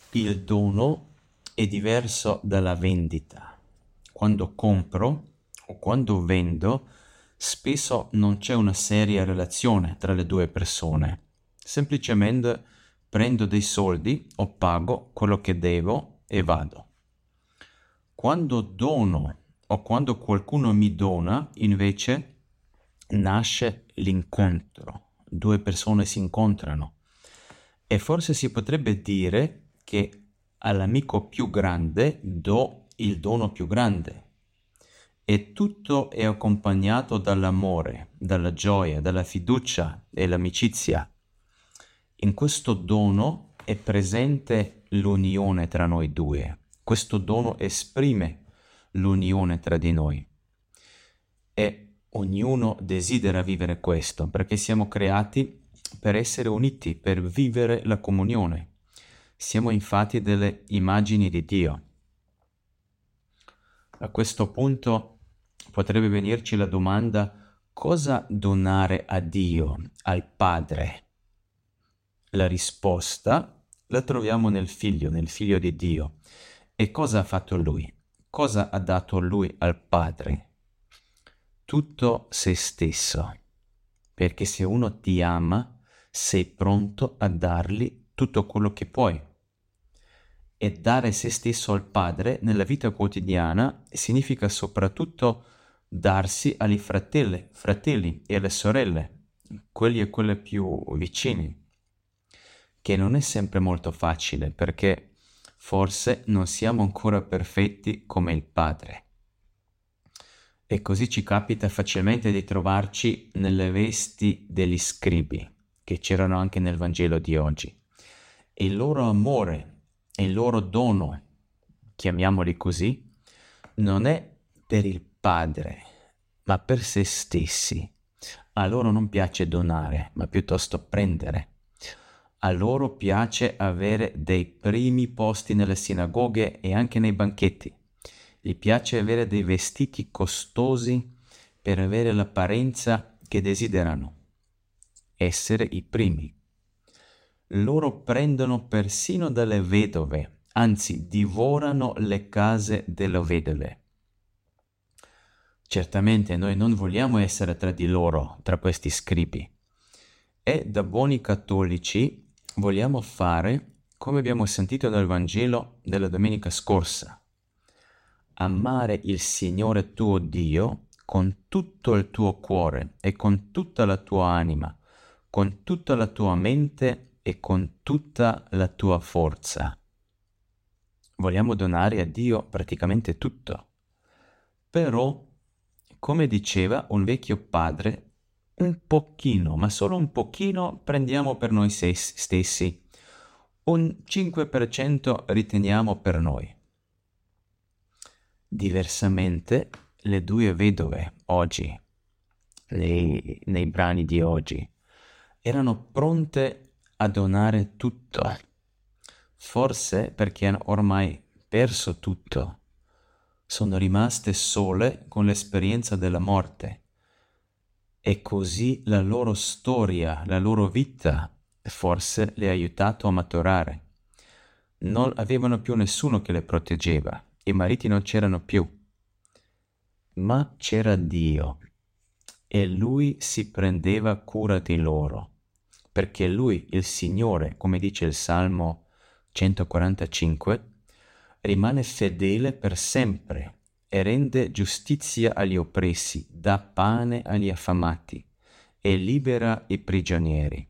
Il dono è diverso dalla vendita. Quando compro o quando vendo, spesso non c'è una seria relazione tra le due persone. Semplicemente prendo dei soldi o pago quello che devo e vado. Quando dono o quando qualcuno mi dona, invece, nasce l'incontro. Due persone si incontrano. E forse si potrebbe dire che all'amico più grande do il dono più grande. E tutto è accompagnato dall'amore, dalla gioia, dalla fiducia e l'amicizia. In questo dono è presente l'unione tra noi due. Questo dono esprime l'unione tra di noi. E ognuno desidera vivere questo, perché siamo creati per essere uniti, per vivere la comunione. Siamo infatti delle immagini di Dio. A questo punto potrebbe venirci la domanda: cosa donare a Dio, al Padre? La risposta la troviamo nel Figlio di Dio. E cosa ha fatto Lui? Cosa ha dato Lui al Padre? Tutto se stesso, perché se uno ti ama, sei pronto a dargli tutto quello che puoi. E dare se stesso al Padre nella vita quotidiana significa soprattutto darsi agli fratelli e alle sorelle, quelli e quelle più vicini, che non è sempre molto facile perché forse non siamo ancora perfetti come il Padre. E così ci capita facilmente di trovarci nelle vesti degli scribi, che c'erano anche nel Vangelo di oggi. E il loro amore e il loro dono, chiamiamoli così, non è per il Padre, ma per se stessi. A loro non piace donare, ma piuttosto prendere. A loro piace avere dei primi posti nelle sinagoghe e anche nei banchetti. Gli piace avere dei vestiti costosi per avere l'apparenza che desiderano, essere i primi. Loro prendono persino dalle vedove, anzi divorano le case delle vedove. Certamente noi non vogliamo essere tra di loro, tra questi scribi. E da buoni cattolici vogliamo fare, come abbiamo sentito dal Vangelo della domenica scorsa, amare il Signore tuo Dio con tutto il tuo cuore e con tutta la tua anima, con tutta la tua mente e con tutta la tua forza. Vogliamo donare a Dio praticamente tutto. Però, come diceva un vecchio padre, un pochino, ma solo un pochino prendiamo per noi stessi, un 5% riteniamo per noi. Diversamente, le due vedove oggi, nei brani di oggi, erano pronte a donare tutto, forse perché hanno ormai perso tutto. Sono rimaste sole con l'esperienza della morte e così la loro storia, la loro vita forse le ha aiutato a maturare. Non avevano più nessuno che le proteggeva, i mariti non c'erano più, ma c'era Dio e Lui si prendeva cura di loro, perché Lui, il Signore, come dice il Salmo 145, rimane fedele per sempre e rende giustizia agli oppressi, dà pane agli affamati e libera i prigionieri.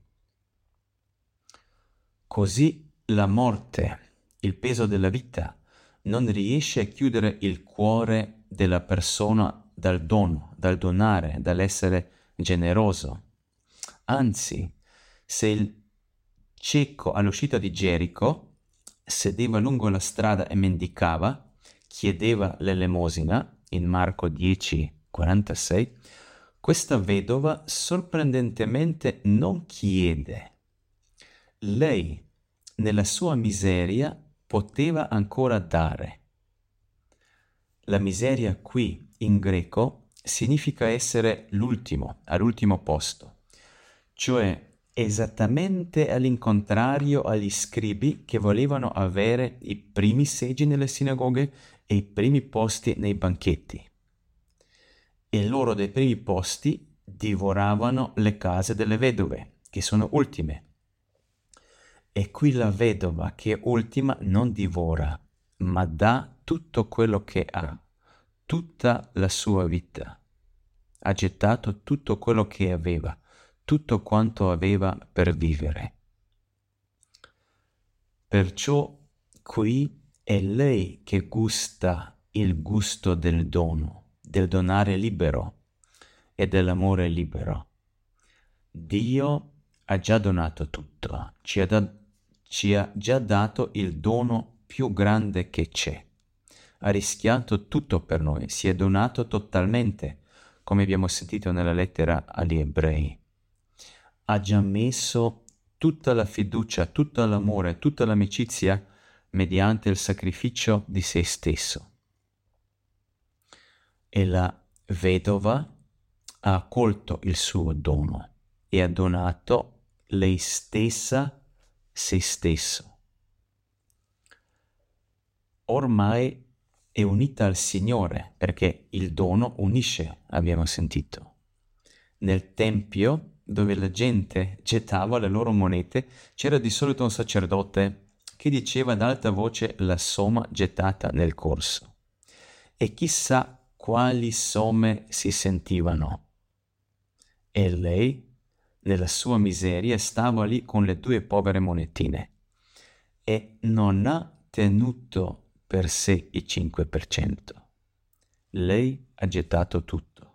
Così la morte, il peso della vita, non riesce a chiudere il cuore della persona dal dono, dal donare, dall'essere generoso. Anzi, se il cieco all'uscita di Gerico sedeva lungo la strada e mendicava, chiedeva l'elemosina, in Marco 10:46, questa vedova sorprendentemente non chiede. Lei, nella sua miseria, poteva ancora dare. La miseria qui, in greco, significa essere l'ultimo, all'ultimo posto, cioè esattamente all'incontrario agli scribi che volevano avere i primi seggi nelle sinagoghe e i primi posti nei banchetti. E loro dei primi posti divoravano le case delle vedove, che sono ultime. E qui la vedova che è ultima non divora, ma dà tutto quello che ha, tutta la sua vita. Ha gettato tutto quello che aveva, tutto quanto aveva per vivere. Perciò qui è lei che gusta il gusto del dono, del donare libero e dell'amore libero. Dio ha già donato tutto, ci ha già dato il dono più grande che c'è. Ha rischiato tutto per noi, si è donato totalmente, come abbiamo sentito nella lettera agli Ebrei. Ha già messo tutta la fiducia, tutto l'amore, tutta l'amicizia mediante il sacrificio di se stesso. E la vedova ha accolto il suo dono e ha donato lei stessa, se stesso. Ormai è unita al Signore, perché il dono unisce, abbiamo sentito. Nel tempio, dove la gente gettava le loro monete, c'era di solito un sacerdote che diceva ad alta voce la somma gettata nel corso. E chissà quali somme si sentivano. E lei, nella sua miseria, stava lì con le 2 povere monetine e non ha tenuto per sé il 5%. Lei ha gettato tutto.